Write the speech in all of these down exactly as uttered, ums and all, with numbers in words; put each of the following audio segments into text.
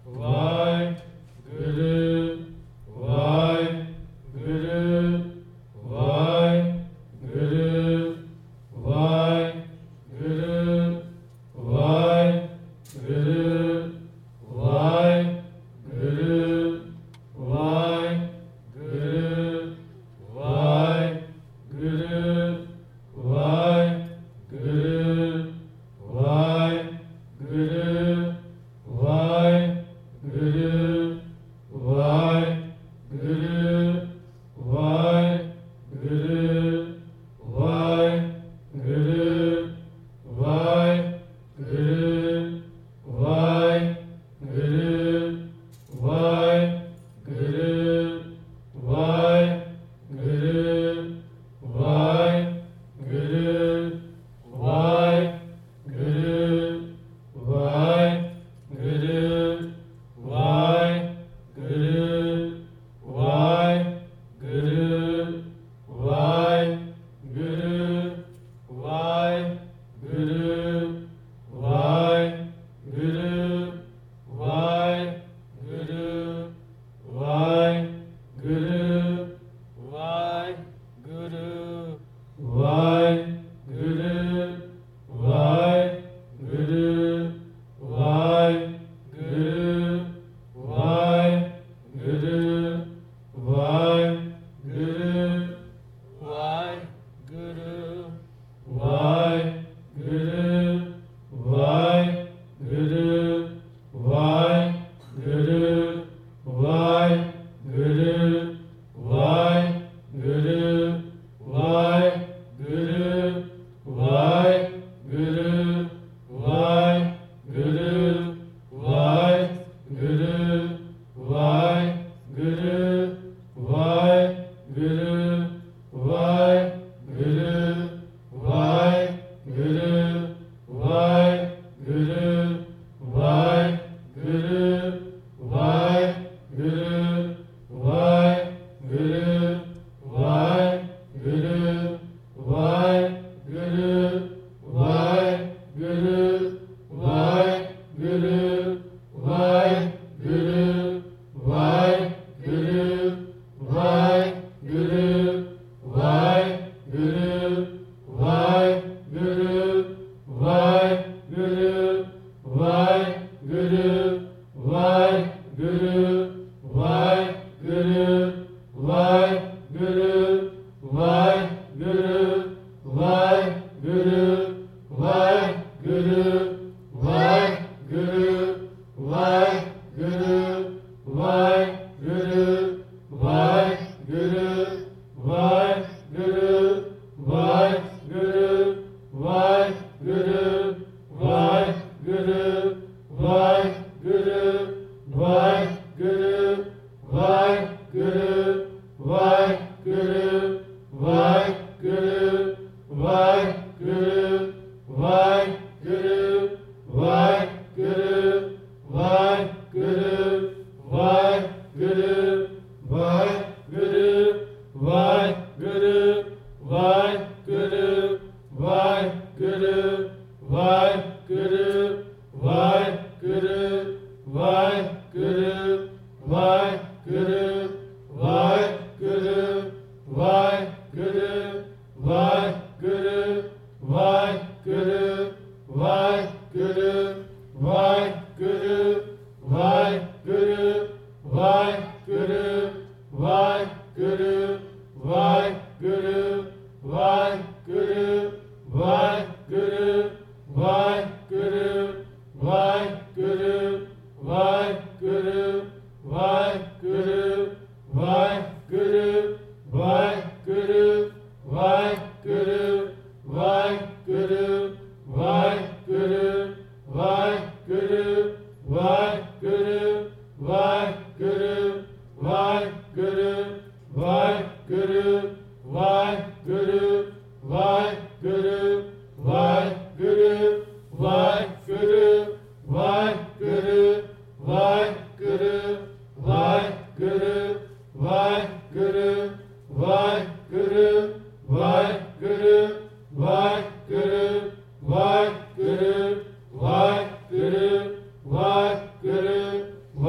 Vaheguru, Vaheguru, Vaheguru,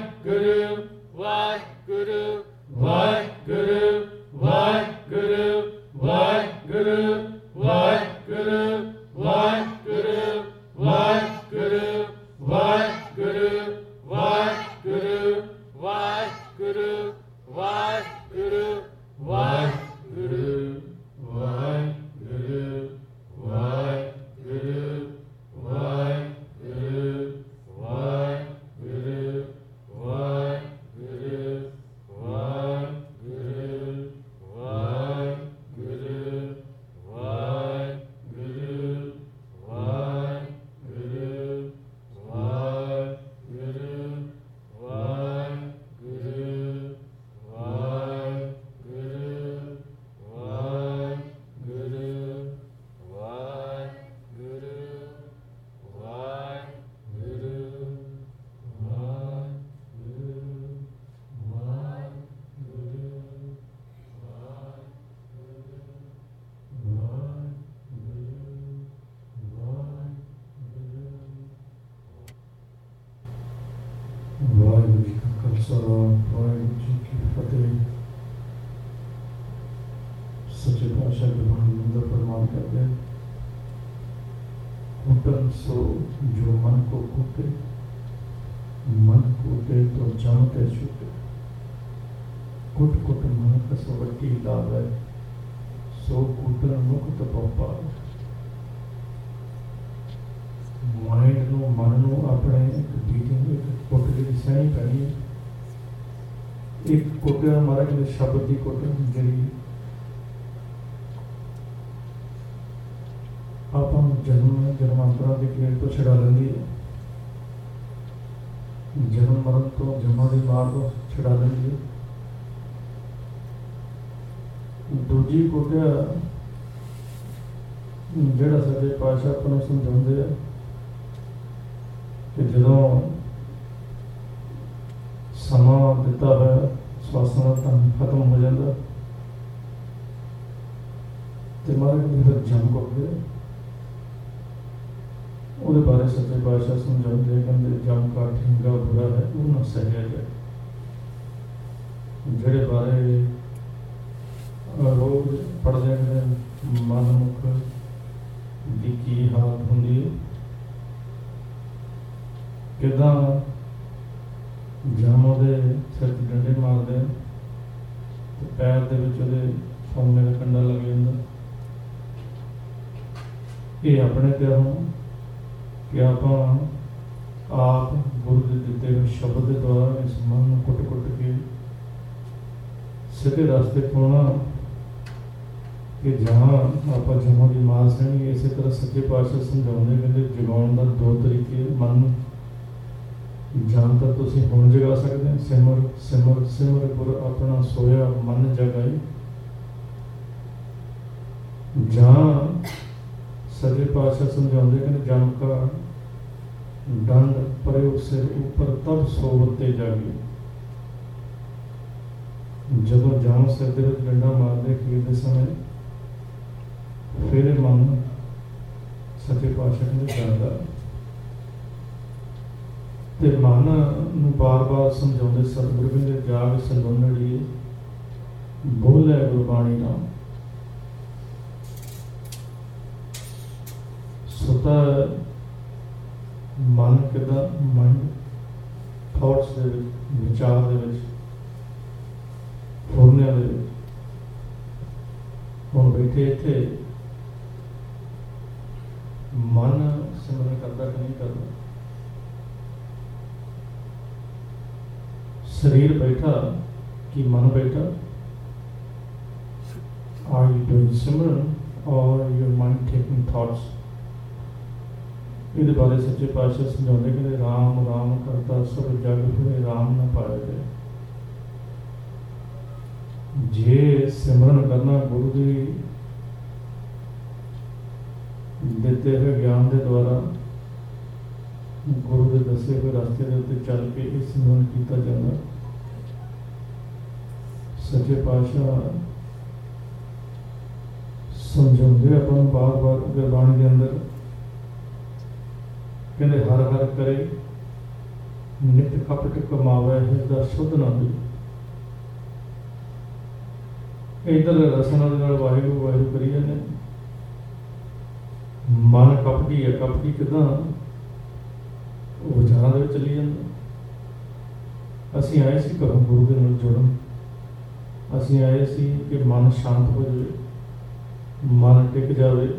शब्द की कुट जी आप जन्म जन्मांतरा के खेल तो छड़ा लेंदी है, जन्म मरण तो जन्म की मार तो छड़ा लेंदी है। दूजी कुट जिहड़ा साडे पातशाह अपने समझाते हैं कि जो समा दिता है स्वासां का धन खत्म हो जाता तो महाराज फिर जम कुटदे वो बारे सच्चे पातशाह समझाते कहते जम का ठिंगा बुरा है वो न सहया जाए। जेड़े बारे रोज पढ़ते हैं मनमुख की की हालत होंगी किदा जम वो सिर डंडे मारते तो पैर के सौने का कंडा लग जाता। ये अपने ते हो कि आप आप गुरु के दिते हुए शब्द के द्वारा इस मन को कुट कुट के सीधे रास्ते पाना कि जहाँ आप जमा की मास है। इस तरह सच्चे पातशाह समझाते कहते जगाने का दो तरीके मन जान तक तुसी हुण जगा सकते हैं। सिमर सिमर सिमर गुर अपना सोया मन जगाई। जहाँ सच्चे पातशाह समझाते कहते जम का दंड परे सिर ऊपर तब सोवते जागे। जब जाम सिर के डंडा मारते खीरते समय फिर मन सच्चे पातशाह ने जाता ते मन नूं बार बार समझाते सतगुरु कहते जाग सलवणड़िए बोले गुरबाणी नाम। सुता मन किदा माइंड थॉट्स दे विच विचार दे विच फुरनियां दे विच हुण बैठे इत्थे मन सिमरन करता कि नहीं करता। शरीर बैठा कि मन बैठा। आर यू डूइंग सिमरन और योर माइंड टेकिंग थॉट्स। ये बारे सच्चे पातशाह समझाते कि राम राम करता सब जग फिरे राम न पाए गए। जे सिमरन करना गुरु की देते हुए ज्ञान के द्वारा गुरु के दसे हुए रास्ते के उत्ते चल के इस सिमरन किया जाता। सच्चे पातशाह समझाते अपन बार बार गुरबाणी के अंदर कहते हर हर करे ਨਿਤ ਕਪਟ ਕਮਾਵੇ ਹਿਰਦਾ ਸ਼ੁੱਧ ਨਾ ਹੋਈ। ਇੱਧਰ ਰਸਨਾ ਦੇ ਨਾਲ ਵਾਹਿਗੁਰੂ ਵਾਹਿਗੁਰੂ ਕਰੀ ਜਾਂਦੇ, ਮਨ ਕਪਟੀ ਹੈ। ਕਪਟੀ ਕਿੱਦਾਂ? ਉਹ ਵਿਚਾਰਾਂ ਦੇ ਵਿੱਚ ਚੱਲੀ ਜਾਂਦਾ। ਅਸੀਂ ਆਏ ਸੀ ਘਰੋਂ ਗੁਰੂ ਦੇ ਨਾਲ ਜੁੜਨ, ਅਸੀਂ ਆਏ ਸੀ ਕਿ ਮਨ ਸ਼ਾਂਤ ਹੋ ਜਾਵੇ, ਮਨ ਟਿਕ ਜਾਵੇ,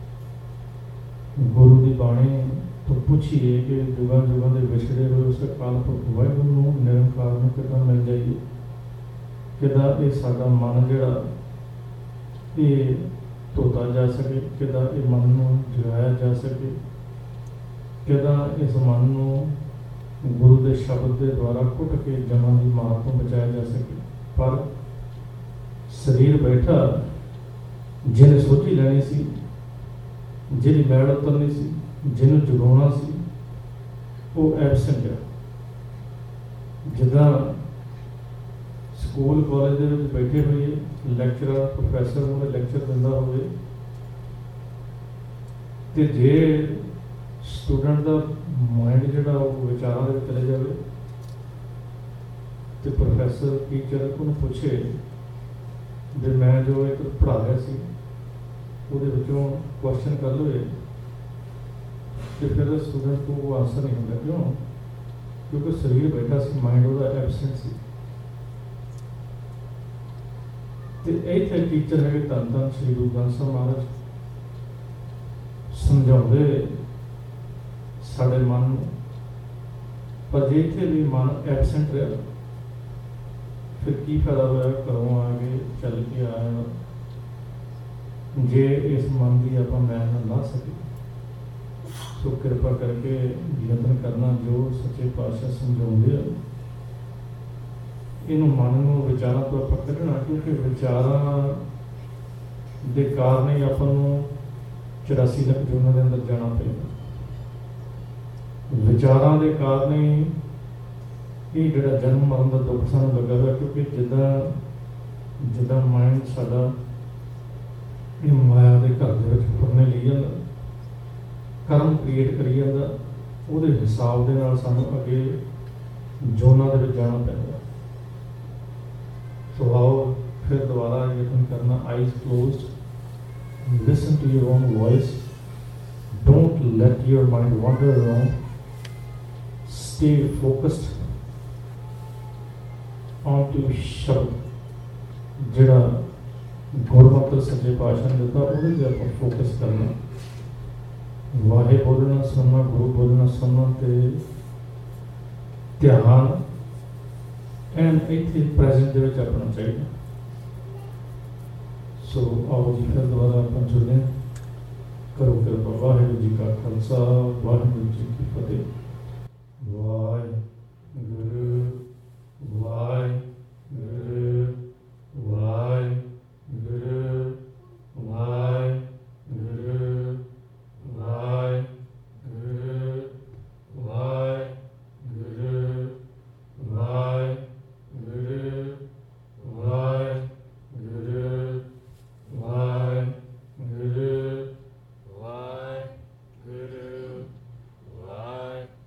ਗੁਰੂ ਦੀ ਬਾਣੀ ਤੋਂ ਪੁੱਛੀਏ ਕਿ ਜੁਗਾਂ ਜੁਗਾਂ ਦੇ ਵਿਛੜੇ ਹੋਏ ਉਸ ਅਕਾਲ ਪੁਰਖ ਵਾਹਿਗੁਰੂ ਨੂੰ, ਨਿਰੰਕਾਰ ਨੂੰ ਕਿੱਦਾਂ ਮਿਲ ਜਾਈਏ, ਕਿੱਦਾਂ ਇਹ ਸਾਡਾ ਮਨ ਜਿਹੜਾ ਇਹ ਧੋਤਾ ਜਾ ਸਕੇ, ਕਿੱਦਾਂ ਇਹ ਮਨ ਨੂੰ ਜਗਾਇਆ ਜਾ ਸਕੇ, ਕਿੱਦਾਂ ਇਸ ਮਨ ਨੂੰ ਗੁਰੂ ਦੇ ਸ਼ਬਦ ਦੇ ਦੁਆਰਾ ਕੁੱਟ ਕੇ ਜਮਾਂ ਦੀ ਮਾਰ ਤੋਂ ਬਚਾਇਆ ਜਾ ਸਕੇ। ਪਰ ਸਰੀਰ ਬੈਠਾ ਜਿਹਨੇ ਸੋਚੀ ਲੈਣੀ ਸੀ, ਜਿਹਦੀ ਮੈਲ ਉਤਰਨੀ ਸੀ, ਜਿਹਨੂੰ ਜਗਾਉਣਾ ਸੀ, ਉਹ ਐਬਸੈਂਟ ਹੈ। ਜਿੱਦਾਂ ਸਕੂਲ ਕਾਲਜ ਦੇ ਵਿੱਚ ਬੈਠੇ ਹੋਈਏ, ਲੈਕਚਰਰ ਪ੍ਰੋਫੈਸਰ ਹੋਵੇ, ਲੈਕਚਰ ਦਿੰਦਾ ਹੋਵੇ, ਤੇ ਜੇ ਸਟੂਡੈਂਟ ਦਾ ਮਾਈਂਡ ਜਿਹੜਾ ਉਹ ਵਿਚਾਰਾਂ ਦੇ ਵਿੱਚ ਚਲੇ ਜਾਵੇ ਤੇ ਪ੍ਰੋਫੈਸਰ ਟੀਚਰ ਉਹਨੂੰ ਪੁੱਛੇ ਵੀ ਮੈਂ ਜੋ ਇੱਕ ਪੜ੍ਹਾ ਰਿਹਾ ਸੀ ਉਹਦੇ ਵਿੱਚੋਂ ਕੁਐਸਚਨ ਕਰ ਲਵੇ, ਤੇ ਫਿਰ ਸਟੂਡੈਂਟ ਕੋਲ ਉਹ ਆਨਸਰ ਨਹੀਂ ਹੁੰਦਾ। ਕਿਉਂ? ਕਿਉਂਕਿ ਸਰੀਰ ਬੈਠਾ ਸੀ, ਮਾਈਂਡ ਉਹਦਾ ਐਬਸੈਂਟ ਸੀ। ਤੇ ਇੱਥੇ ਟੀਚਰ ਹੈਗੇ ਧੰਨ ਧੰਨ ਸ਼੍ਰੀ ਗੁਰੂ ਗ੍ਰੰਥ ਸਾਹਿਬ ਮਹਾਰਾਜ ਸਮਝਾਉਂਦੇ ਸਾਡੇ ਮਨ ਨੂੰ। ਪਰ ਜੇ ਇੱਥੇ ਵੀ ਮਨ ਐਬਸੈਂਟ ਰਿਹਾ ਫਿਰ ਕੀ ਫਾਇਦਾ ਹੋਇਆ? ਘਰੋਂ ਆ ਕੇ ਚੱਲ ਕੇ ਆਇਆ, ਜੇ ਇਸ ਮਨ ਦੀ ਆਪਾਂ ਮੈਲ ਨਾ ਲਾ ਸਕੇ। ਸੋ ਕਿਰਪਾ ਕਰਕੇ ਯਤਨ ਕਰਨਾ ਜੋ ਸੱਚੇ ਪਾਤਸ਼ਾਹ ਸਮਝਾਉਂਦੇ ਆ, ਇਹਨੂੰ ਮਨ ਨੂੰ ਵਿਚਾਰਾਂ ਤੋਂ ਆਪਾਂ ਕੱਢਣਾ, ਕਿਉਂਕਿ ਵਿਚਾਰਾਂ ਦੇ ਕਾਰਨ ਹੀ ਆਪਾਂ ਨੂੰ ਚੁਰਾਸੀ ਲੱਖ ਜੂਨਾਂ ਦੇ ਅੰਦਰ ਜਾਣਾ ਪਏਗਾ। ਵਿਚਾਰਾਂ ਦੇ ਕਾਰਨ ਹੀ ਇਹ ਜਿਹੜਾ ਜਨਮ ਮਰਨ ਦਾ ਦੁੱਖ ਸਾਨੂੰ ਲੱਗਾ ਹੋਇਆ, ਕਿਉਂਕਿ ਜਿੱਦਾਂ ਜਿੱਦਾਂ ਮਾਈਂਡ ਸਾਡਾ ਇਹ ਮਾਇਆ ਦੇ ਘਰ ਦੇ ਵਿੱਚ ਫੁਰਨੇ ਲਈ ਜਾਂਦਾ, ਕਰਮ ਕ੍ਰੀਏਟ ਕਰੀ ਜਾਂਦਾ, ਉਹਦੇ ਹਿਸਾਬ ਦੇ ਨਾਲ ਸਾਨੂੰ ਅੱਗੇ ਜੋਨਾਂ ਦੇ ਵਿੱਚ ਜਾਣਾ ਪੈਂਦਾ। ਸੋ ਆਓ ਫਿਰ ਦੁਬਾਰਾ ਯਤਨ ਕਰਨਾ, eyes closed, listen to your own voice, don't let your mind wander around, stay focused on to ਸ਼ਬਦ ਜਿਹੜਾ ਗੁਰਮਤਿ ਸੱਚੇ ਪਾਤਸ਼ਾਹ ਨੇ ਦਿੱਤਾ, ਉਹਦੇ 'ਤੇ ਆਪਾਂ ਫੋਕਸ ਕਰਨਾ। ਵਾਹੇ ਬੋਲਣਾ ਸੁਣਨਾ, ਗੁਰੂ ਬੋਲਣਾ ਸੁਣਨਾ ਤੇ ਧਿਆਨ ਐਨ ਇੱਥੇ ਪ੍ਰੈਜ਼ੈਂਟ ਦੇ ਵਿੱਚ ਆਪਣਾ ਚਾਹੀਦਾ। ਸੋ ਆਓ ਜੀ ਫਿਰ ਦੁਬਾਰਾ ਆਪਾਂ ਜੁੜਦੇ ਹਾਂ। ਕਰੋ ਕਿਰਪਾ। ਵਾਹਿਗੁਰੂ ਜੀ ਕਾ ਖਾਲਸਾ, ਵਾਹਿਗੁਰੂ ਜੀ ਕੀ ਫਤਿਹ। ਵਾਹਿਗੁਰੂ ਵਾਹਿਗੁਰੂ ਵਾਹਿਗੁਰੂ ਵਾਹਿਗੁਰੂ ਵਾਹਿਗੁਰੂ ਵਾਹਿਗੁਰੂ ਵਾਹਿਗੁਰੂ ਵਾਹਿਗੁਰੂ ਵਾਹਿਗੁਰੂ ਵਾਹਿਗੁਰੂ ਵਾਹਿਗੁਰੂ ਵਾਹਿ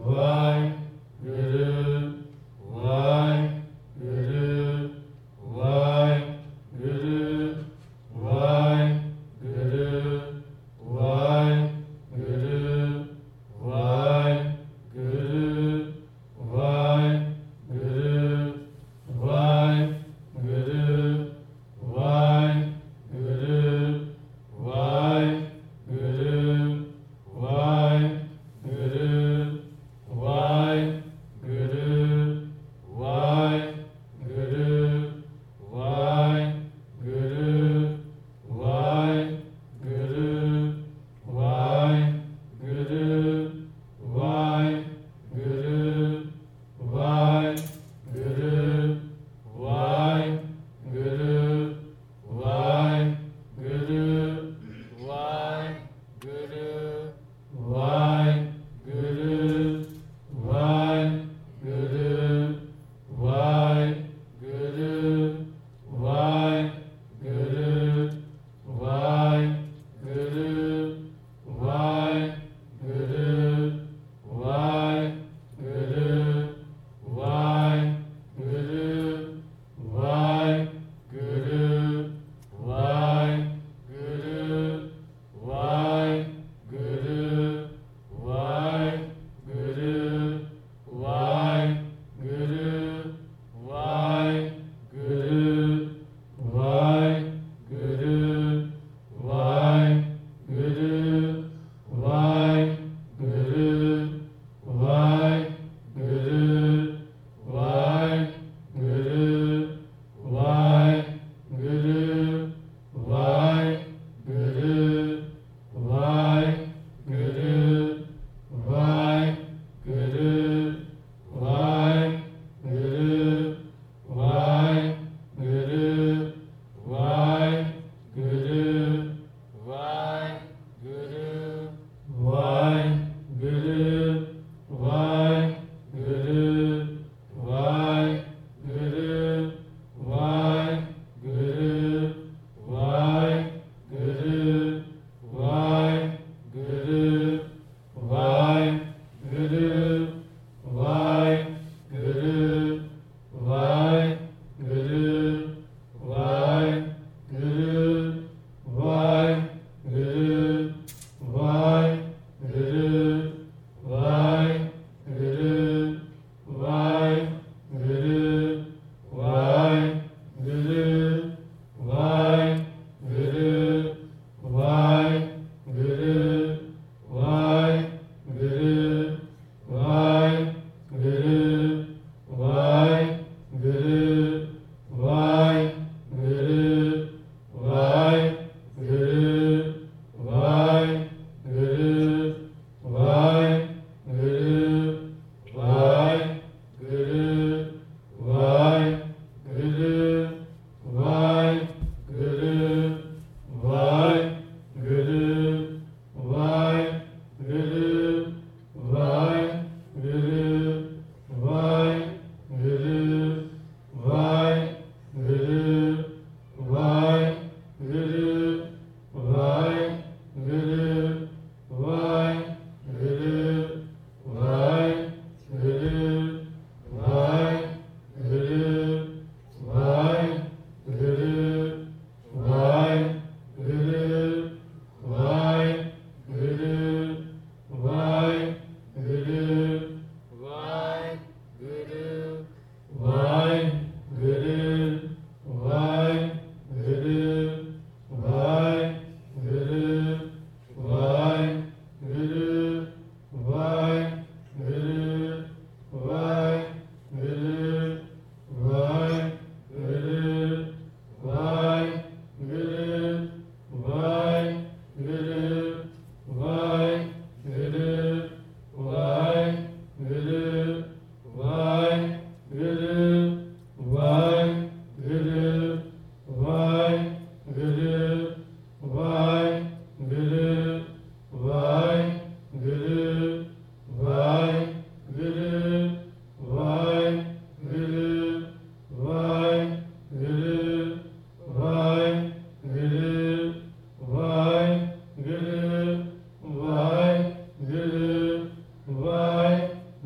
Vai,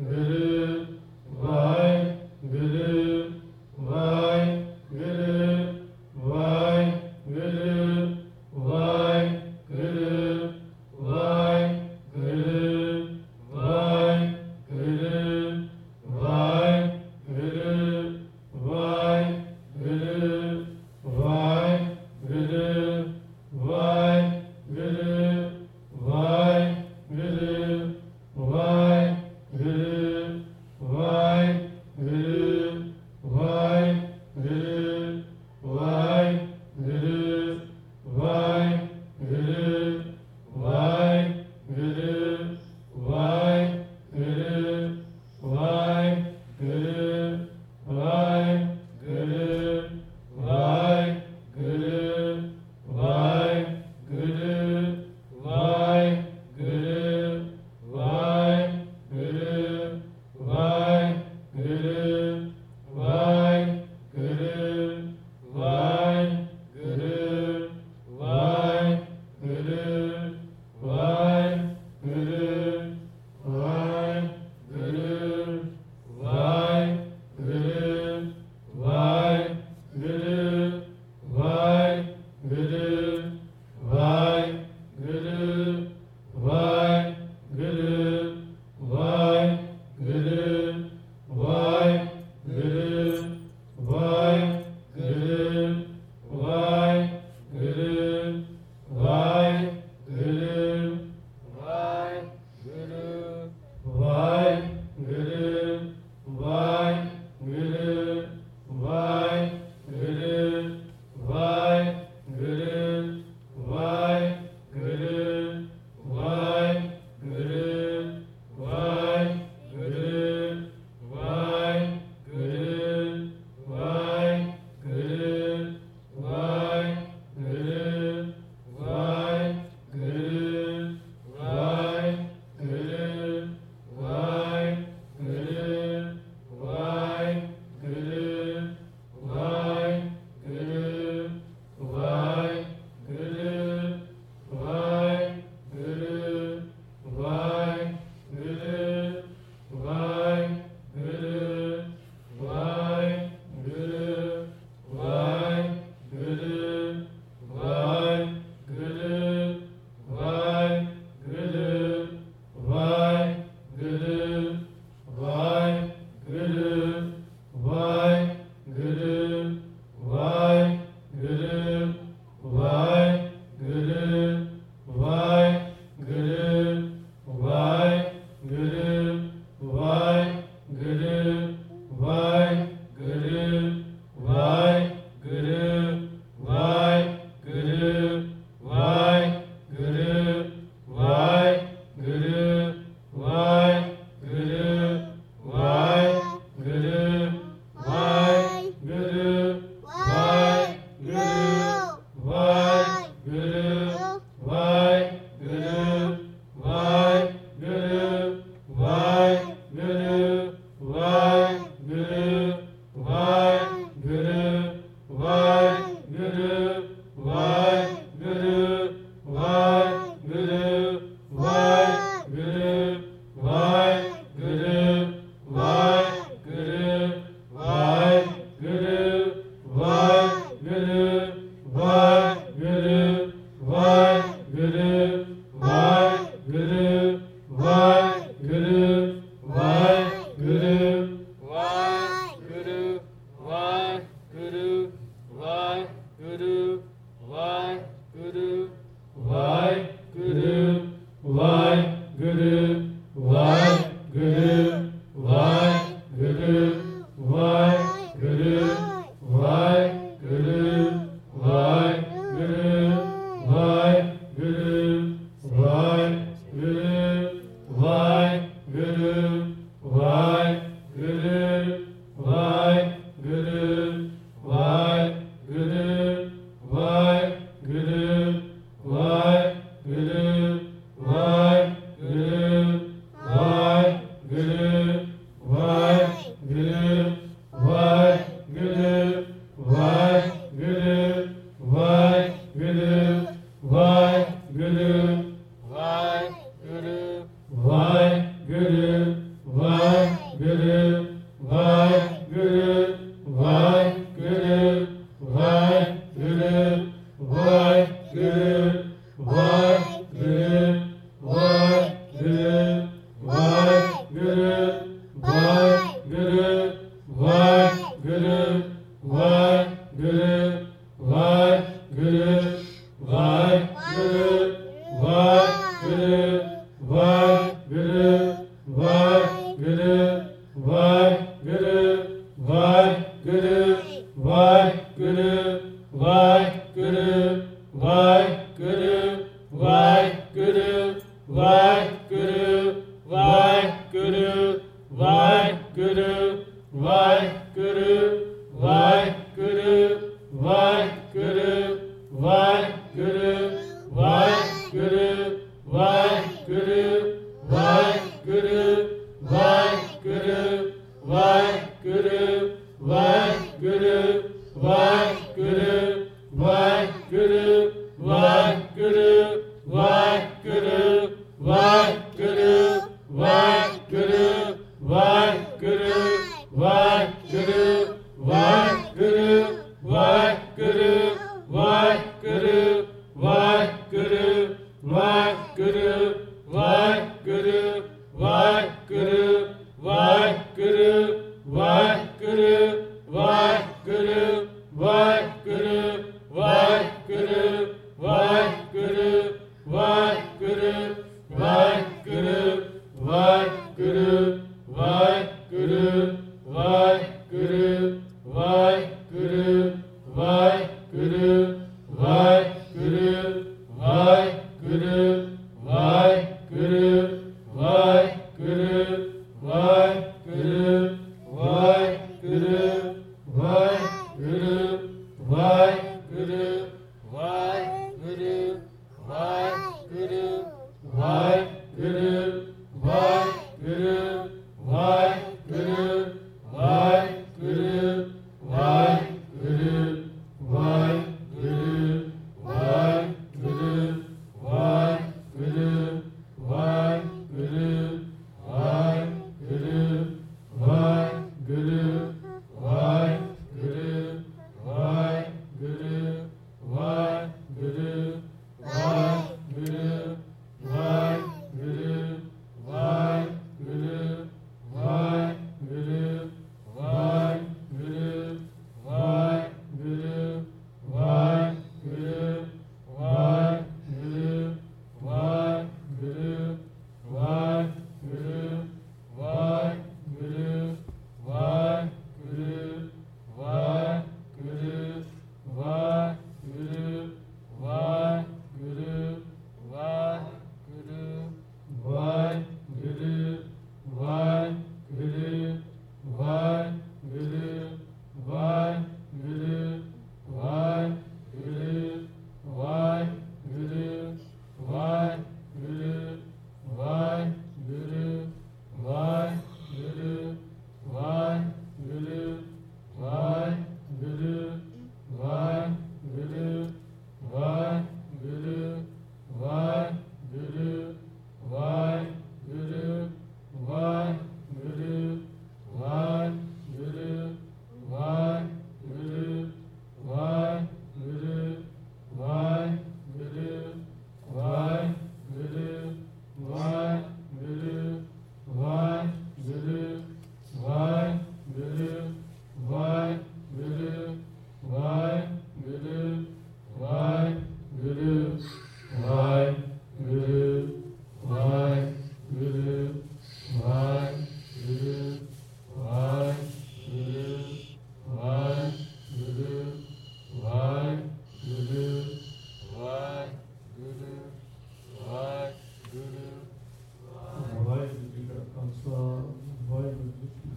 Guru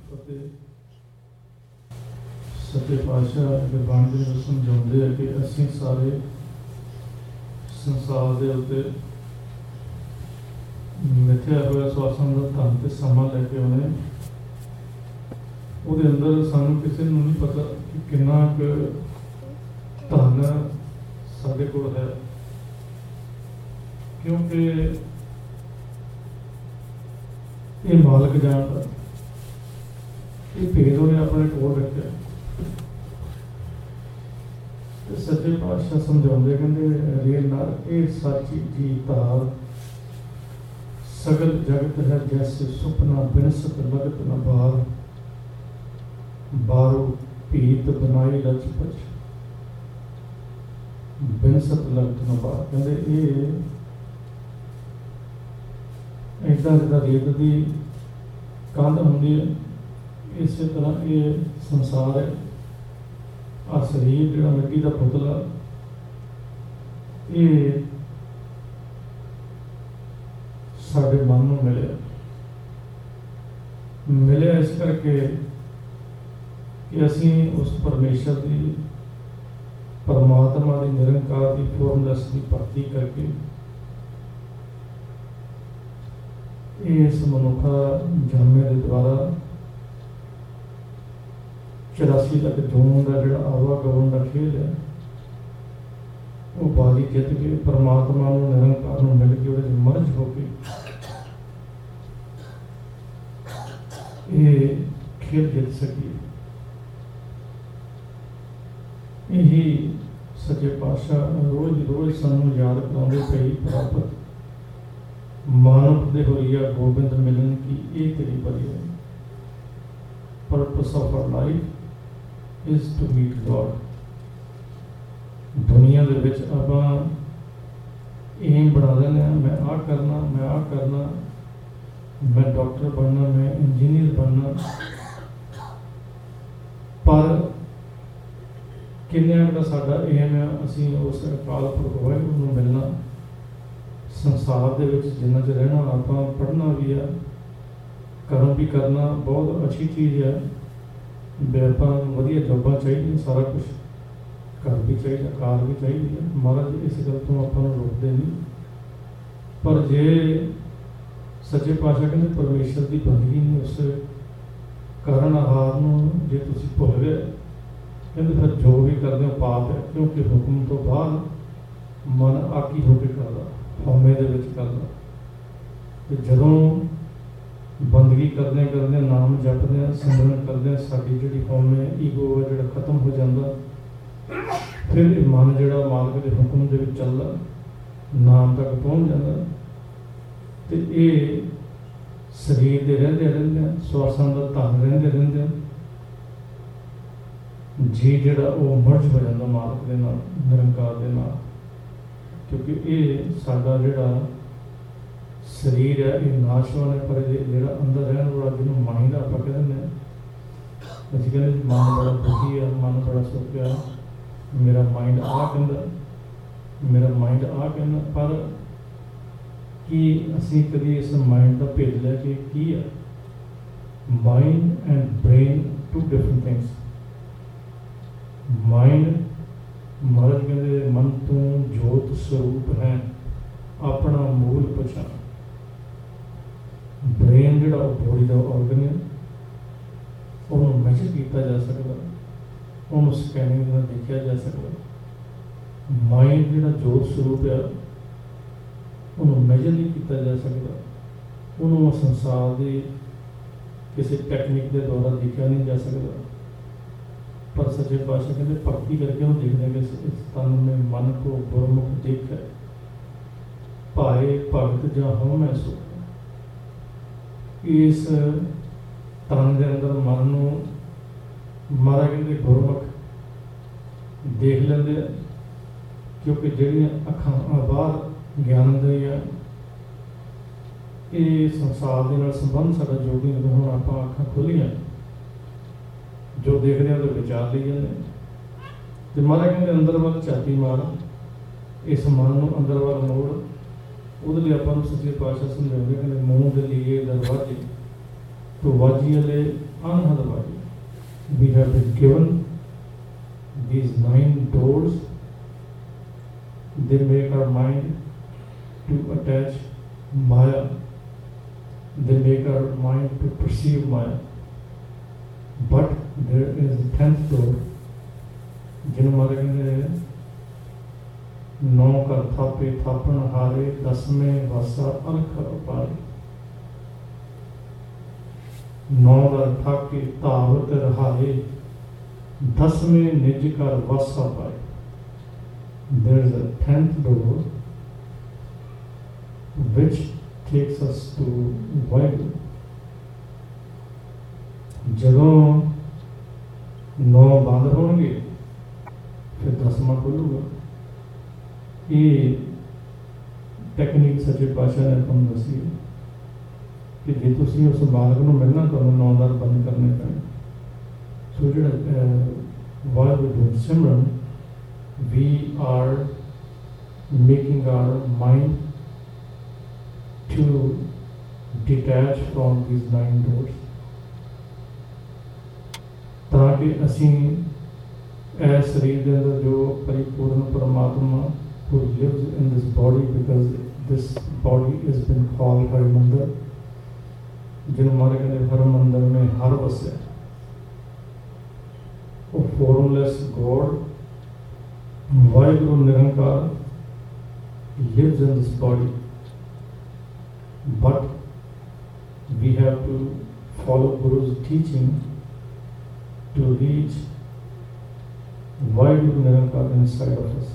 फतेह। सच्चे पातशाह गुरबाणी दे विच समझाउंदे हैं कि असीं सारे संसार दे उत्ते मिथ्या होया स्वासां दा धन ते समा लैके आउणे। ਉਹਦੇ ਅੰਦਰ ਸਾਨੂੰ ਕਿਸੇ ਨੂੰ ਨਹੀਂ ਪਤਾ ਕਿ ਕਿੰਨਾ ਕੁ ਧਨ ਸਾਡੇ ਕੋਲ ਹੈ, ਕਿਉਂਕਿ ਇਹ ਮਾਲਕ ਜਾਣਦਾ, ਇਹ ਭੇਦ ਉਹਨੇ ਆਪਣੇ ਕੋਲ ਰੱਖਿਆ। ਤੇ ਸੱਚੇ ਪਾਤਸ਼ਾਹ ਸਮਝਾਉਂਦੇ ਕਹਿੰਦੇ ਰੇ ਨਰ ਇਹ ਸੱਚੀ ਜੀ ਧਾਰ सगल जगत है जैसे सुपना बिनसत लगत न बार बारो पीत बनाई रच पच बिनसत लगत न बार। कहते ये इदा जिदा रेत की कंध होंगी है, इस तरह ये संसार है। आ शरीर जो मिट्टी का पुतला ये साढ़े मन में मिले मिले इस करके कि असी उस परमेश्वर की परमात्मा की निरंकार की फॉर्मलेस की भक्ति करके इस मनुखा जन्मे के द्वारा चौरासी तक जून का जो आवागमन का खेल है वो बारी जित के परमात्मा निरंकार मिल के वो मर्ज होके ये खेल जित सकी। यही सच्चे पातशाह रोज रोज सानू याद कराते पई प्राप्त मानव दे होइया गोबिंद मिलन की ये तेरी बड़ी है। Purpose of our life is to meet God. दुनिया दे विच आपां एम बना लेने मैं आ करना मैं आ करना मैं डॉक्टर बनना मैं इंजीनियर बनना, पर किन्ने का साडा एम है असीं उस अकाल पुरख वाहिगुरू नूं मिलना। संसार दे विच जिन्ना च रहना आपां पढ़ना भी है, कर्म भी करना बहुत अच्छी चीज़ है। भी आपां वधिया जॉबां चाहिए, सारा कुछ घर भी चाहिए, कार भी चाहिए। महाराज इस गल तो आपां नूं रोकदे नहीं, पर जे सच्चे पातशाह कहते परमेश्वर की बंदगी ने उस कारण आहार में जे तुसीं भुल गए, कहते फिर जो भी करते हो पाप है, क्योंकि हुक्म तो बाद मन आकी होकर करता, हौमे दे विच करता। तो जदों बंदगी करदे करदे नाम जपदे सिमरन करदे साडी जिहड़ी हौमे ईगो है जिहड़ा खत्म हो जाता, फिर मन जिहड़ा मालक के हुक्म दे विच चलदा नाम तक पहुँच जाता। तो ये शरीर के रहते रहते स्वासां का धन रहते रहते जी जड़ा वो मर्ज हो जाता मालक के नाल निरंकार के नाल। क्योंकि ये साडा जिहड़ा शरीर है ये नाशवान है, पर जिहड़ा अंदर रहने वाला जिन्होंने माइंड आपां कह दिंदे असीं कहंदे मन बड़ा दुखी है, मन बड़ा सुखिया, मेरा माइंड आ कहंदा मेरा माइंड आ कहंदा। पर कि असी कभी इस माइंड का भेद लिया कि की है mind and brain two different things. Mind महाराज कहते मन तो जोत स्वरूप है अपना मूल पछाण। ब्रेन जिहड़ा बॉडी का ऑर्गन है उन्होंने मैजर किया जा सकता, उन्होंने स्कैनिंग में देखा जा सकता। माइंड जिहड़ा जोत स्वरूप है उन्होंने मेजर नहीं किया जा सकता, उन्होंने संसार के किसी टैक्नीक के द्वारा देखा नहीं जा सकता। पर सच्चे पातशाह कहते भक्ति करके हम देखते हैं कि इस तन में मन को गुरमुख देख है पाए भगत जा हम महसूस। इस तन के अंदर मन नूं मारा कहते गुरमुख देख लेंदे, क्योंकि जिहड़ियां अखां बाहर ज्ञान दियां ये संसार के नाल संबंध साडा जो भी हुण आपां अखां खोलियां जो देख रहे हैं तो विचार ली जाते। तो महाराज कहते अंदर वाल झाती मार, इस मन नूं अंदर वाल मोड़। उहदे लई आपां नूं सच्चे पातशाह समझाउंदे कहंदे मूँह दे लिए दरवाजे तो वाजी वाले unotherwise. We have been given these nine doors. They make our mind to attach Maya. They make our mind to perceive Maya. But there is a tenth door. जिन हमारे नौ कर थापे थापन हारे दसवें वासा अलख अपारे नौ कर थाके तावत रहारे दसवें निज कर वासा पाए. There is a tenth door which takes us to Vaigu. ਜਦੋਂ नौ बंद होंगे फिर दसवां खुलूगा. ये टेक्निक सच्चे पातशाह ने तुम दसी है कि जे तुसी उस बालक को मिलना तो नौ दर बंद करने पैने. सो जो while we do Simran, we are making our mind to detach from these nine doors. ताकि असी ऐ शरीर के अंदर जो परिपूर्ण परमात्मा who lives in this body, because this body has been called Harimandir, जिन हमारे कहते हरमंदिर में हर वसे वो formless God, Vaheguru Nirankar lives in this body, but we have to follow Guru's teaching to reach Vaheguru Nirankar inside of us.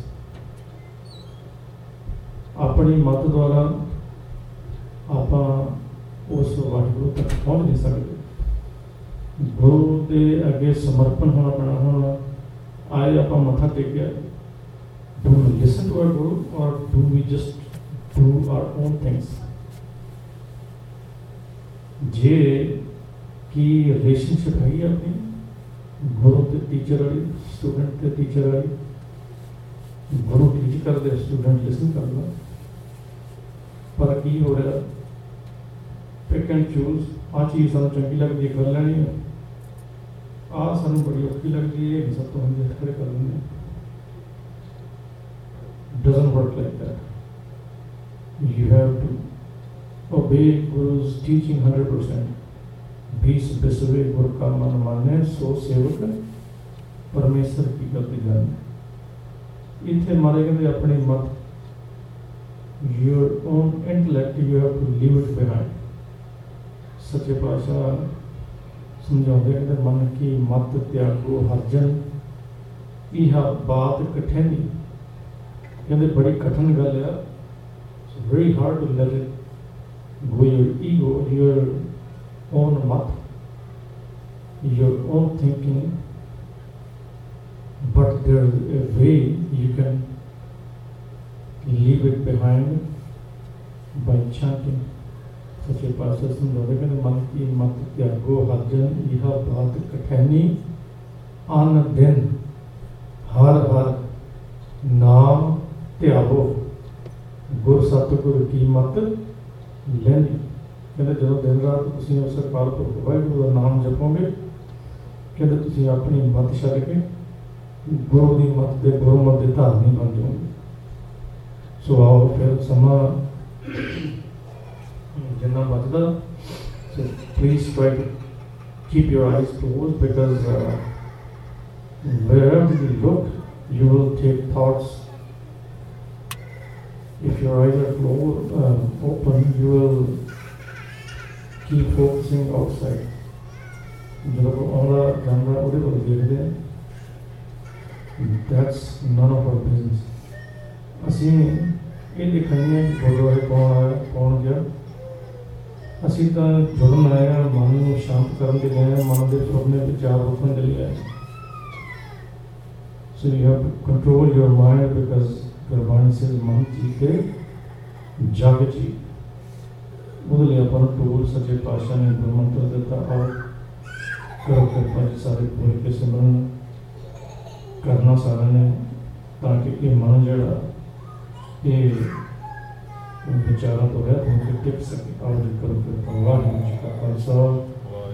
अपनी मत द्वारा आप उस वाहिगुरु तक पहुँच नहीं सकते. गुरु के अगे समर्पण होना पैना. होना आए आप मथा टेकिया, do we listen to our Guru or do we just do our own things? जे की रिलेशनशिप है अपनी गुरु ते टीचर वाली, स्टूडेंट ते टीचर वाली. गुरु टीच कर दे, स्टूडेंट लिसन कर लो. पर की हो रहा पिक एंड चूज. आ चीज़ सानू चंगी लगती है कर लैनी है, आ सानू बड़ी औखी लगती है सब तो हम खड़े कर लेंगे. Doesn't work like that. You have to obey Guru's teaching one hundred percent. बीस बिसवे गुरु का मन माने सो सेवक परमेश्वर की गति जाने. इतने मारे कहते अपनी मत, your own intellect, you have to leave it behind. सच्चे पातशाह समझाते कहते मन की मत त्यागो हरजन, यह बात कठिन कहते बड़ी कठिन गल है. It's very hard to let it go. Your ego, your own mat, your own thinking, but there is a way you can leave it behind by chanting. सच्चे पातशाह समझाते कहते मन की मत त्यागो हरजन, यह बात कठिनी आन दिन हर हर नाम त्यागो. गुर सतगुर की मत लेनी. कहते जो दिन रात तुम उस अकाल पुरख वाहिगुरू का नाम जपोगे, कहते तुम अपनी मत छड़ के गुरु की मत के गुरु मत के धारनी बन जाओगे. सो आओ फिर समा जिन्ना बचता. So please try to keep your eyes close, because wherever you look you will take thoughts. If your eyes are closed, uh, open, you will keep focusing outside. जो आउंदा जांदा उहदे कोल देखदे हैं, that's none of our business. असीं ये दिखाइए गुरुद्वारे कौन आया कौन गया. असीं तां जुड़न आए हैं, मन नूं शांत करन दे गए हैं, मन दे सुपने विचार रोकण दे लिए आए. So you have to control your mind, because Gurbani says मन जीते जग जी. ਉਹਦੇ ਲਈ ਆਪਾਂ ਨੂੰ ਟੂਲ ਸੱਚੇ ਪਾਤਸ਼ਾਹ ਨੇ ਗੁਰਮੰਤਰ ਦਿੱਤਾ. ਆਓ ਕਰੋ ਕਿਰਪਾ ਜੀ ਸਾਰੇ ਬੋਲ ਕੇ ਸਿਮਰਨ ਕਰਨਾ ਸਾਰਿਆਂ ਨੇ, ਤਾਂ ਕਿ ਇਹ ਮਨ ਜਿਹੜਾ ਇਹ ਵਿਚਾਰਾਂ ਤੋਂ ਰਹਿਤ ਹੋ ਕੇ ਟਿਕ ਸਕੇ. ਆਓ ਜੀ ਕਰੋ ਕਿਰਪਾ. ਵਾਹਿਗੁਰੂ ਜੀ ਕਾ ਖਾਲਸਾ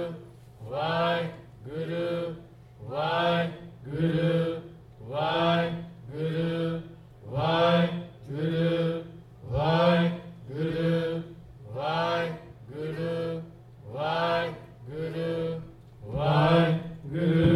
Good.